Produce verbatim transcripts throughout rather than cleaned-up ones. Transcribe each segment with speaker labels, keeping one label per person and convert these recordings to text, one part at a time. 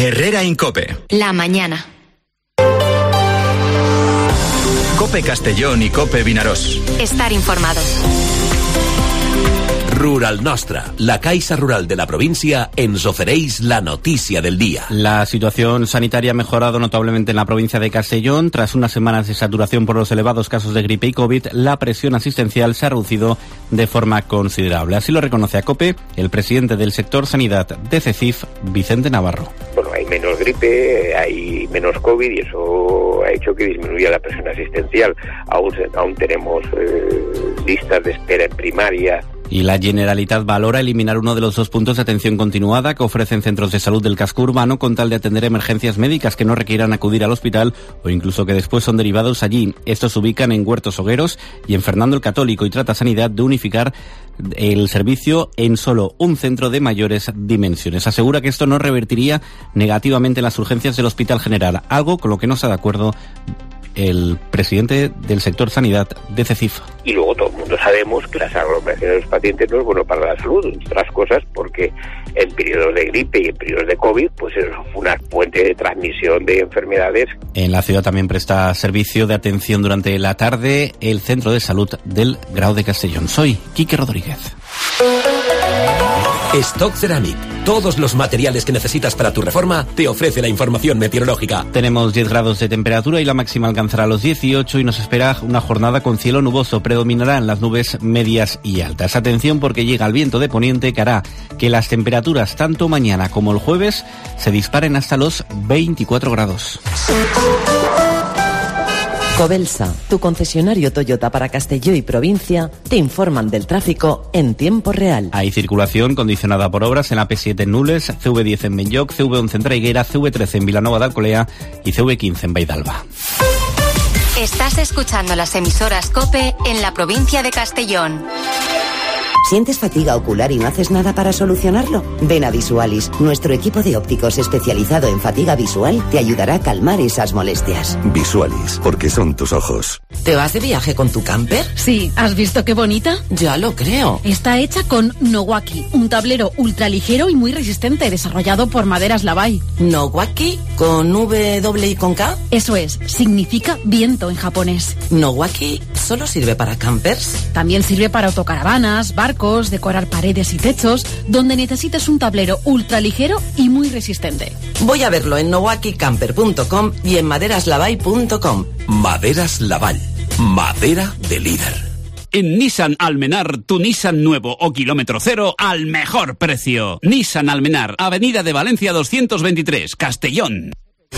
Speaker 1: Herrera Incope.
Speaker 2: La mañana.
Speaker 1: Cope Castellón y Cope Vinaròs.
Speaker 2: Estar informado.
Speaker 3: Rural Nostra, la Caixa Rural de la provincia, ens ofereix la noticia del día.
Speaker 4: La situación sanitaria ha mejorado notablemente en la provincia de Castellón. Tras unas semanas de saturación por los elevados casos de gripe y COVID, la presión asistencial se ha reducido de forma considerable. Así lo reconoce a COPE el presidente del sector sanidad de CECIF, Vicente Navarro.
Speaker 5: Bueno, hay menos gripe, hay menos COVID y eso ha hecho que disminuya la presión asistencial. Aún, aún tenemos eh, listas de espera en primaria.
Speaker 4: Y la Generalitat valora eliminar uno de los dos puntos de atención continuada que ofrecen centros de salud del casco urbano con tal de atender emergencias médicas que no requieran acudir al hospital o incluso que después son derivados allí. Estos se ubican en Huertos Hogueros y en Fernando el Católico y trata Sanidad de unificar el servicio en solo un centro de mayores dimensiones. Asegura que esto no revertiría negativamente en las urgencias del Hospital General, algo con lo que no está de acuerdo el presidente del sector sanidad de CECIF.
Speaker 5: Y luego todo el mundo sabemos que las aglomeraciones de los pacientes no es bueno para la salud, entre otras cosas porque en periodos de gripe y en periodos de COVID pues es una fuente de transmisión de enfermedades.
Speaker 4: En la ciudad también presta servicio de atención durante la tarde el Centro de Salud del Grau de Castellón. Soy Quique Rodríguez.
Speaker 3: Stock Ceramic. Todos los materiales que necesitas para tu reforma te ofrece la información meteorológica.
Speaker 4: Tenemos diez grados de temperatura y la máxima alcanzará los dieciocho y nos espera una jornada con cielo nuboso. Predominarán las nubes medias y altas. Atención porque llega el viento de poniente que hará que las temperaturas tanto mañana como el jueves se disparen hasta los veinticuatro grados.
Speaker 6: Covelsa, tu concesionario Toyota para Castelló y provincia, te informan del tráfico en tiempo real.
Speaker 4: Hay circulación condicionada por obras en la P siete en Nules, C V diez en Benlloc, C V once en Traiguera, C V trece en Vilanova de Alcolea y C V quince en Baidalba.
Speaker 2: Estás escuchando las emisoras COPE en la provincia de Castellón.
Speaker 7: ¿Sientes fatiga ocular y no haces nada para solucionarlo? Ven a Visualis. Nuestro equipo de ópticos especializado en fatiga visual te ayudará a calmar esas molestias.
Speaker 8: Visualis, porque son tus ojos.
Speaker 9: ¿Te vas de viaje con tu camper?
Speaker 10: Sí, ¿has visto qué bonita?
Speaker 9: Ya lo creo.
Speaker 10: Está hecha con Nowaki, un tablero ultraligero y muy resistente, desarrollado por Maderas Lavai.
Speaker 9: ¿Nowaki? ¿Con W y con K?
Speaker 10: Eso es, significa viento en japonés.
Speaker 9: ¿Nowaki solo sirve para campers?
Speaker 10: También sirve para autocaravanas, barcos, decorar paredes y techos, donde necesites un tablero ultraligero y muy resistente.
Speaker 9: Voy a verlo en nowaki camper punto com y en maderas lavai punto com.
Speaker 3: Maderas Lavall. Madera de líder.
Speaker 11: En Nissan Almenar, tu Nissan nuevo o kilómetro cero al mejor precio. Nissan Almenar, Avenida de Valencia doscientos veintitrés, Castellón.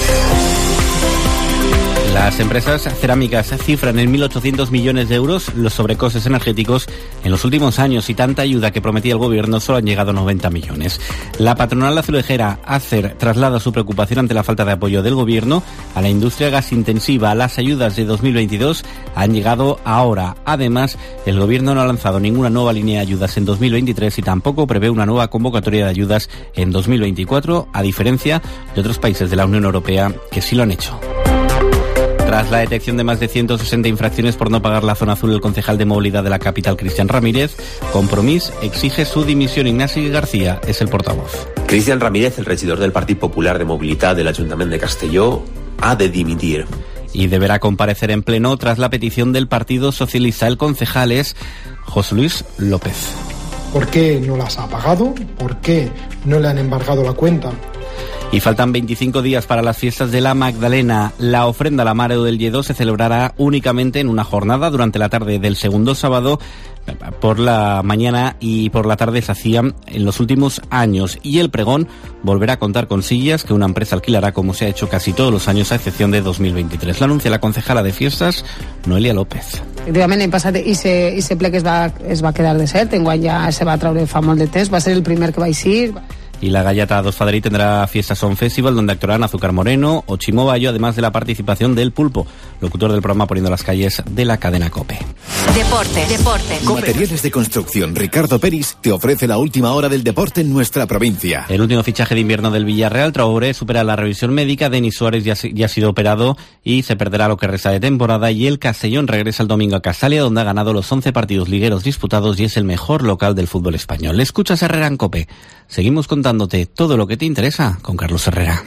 Speaker 4: Las empresas cerámicas cifran en mil ochocientos millones de euros los sobrecostes energéticos en los últimos años y tanta ayuda que prometía el gobierno solo han llegado a noventa millones. La patronal azulejera Acer traslada su preocupación ante la falta de apoyo del gobierno a la industria gasintensiva. Las ayudas de dos mil veintidós han llegado ahora. Además, el gobierno no ha lanzado ninguna nueva línea de ayudas en dos mil veintitrés y tampoco prevé una nueva convocatoria de ayudas en dos mil veinticuatro, a diferencia de otros países de la Unión Europea que sí lo han hecho. Tras la detección de más de ciento sesenta infracciones por no pagar la zona azul, el concejal de movilidad de la capital, Cristian Ramírez, Compromís exige su dimisión. Ignasi García es el portavoz.
Speaker 12: Cristian Ramírez, el regidor del Partit Popular de Mobilitat del Ayuntamiento de Castelló, ha de dimitir.
Speaker 4: Y deberá comparecer en pleno tras la petición del Partido Socialista. El concejal es José Luis López.
Speaker 13: ¿Por qué no las ha pagado? ¿Por qué no le han embargado la cuenta?
Speaker 4: Y faltan veinticinco días para las fiestas de la Magdalena. La ofrenda a la Mare del Lledó se celebrará únicamente en una jornada durante la tarde del segundo sábado. Por la mañana y por la tarde se hacían en los últimos años. Y el pregón volverá a contar con sillas que una empresa alquilará como se ha hecho casi todos los años a excepción de dos mil veintitrés. Lo anuncia la concejala de fiestas, Noelia López.
Speaker 14: Efectivament, l'any passat i se, i se ple que es va, es va quedar desert, enguany ja se va treure fa molt de temps, va ser el primer que va eixir.
Speaker 4: Y la Gallata dos Fadrí tendrá Fiesta Son Festival, donde actuarán Azúcar Moreno o Chimo Bayo, además de la participación del Pulpo, locutor del programa Poniendo las Calles de la cadena COPE.
Speaker 2: Deportes, deportes.
Speaker 15: Materiales de construcción Ricardo Peris te ofrece la última hora del deporte en nuestra provincia.
Speaker 4: El último fichaje de invierno del Villarreal, Traoré, supera la revisión médica. Denis Suárez ya, ya ha sido operado y se perderá lo que resta de temporada. Y el Castellón regresa el domingo a Castalia, donde ha ganado los once partidos ligueros disputados y es el mejor local del fútbol español. Escuchas Herrera en COPE. Seguimos contándote todo lo que te interesa con Carlos Herrera.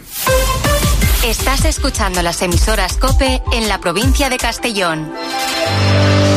Speaker 2: Estás escuchando las emisoras COPE en la provincia de Castellón.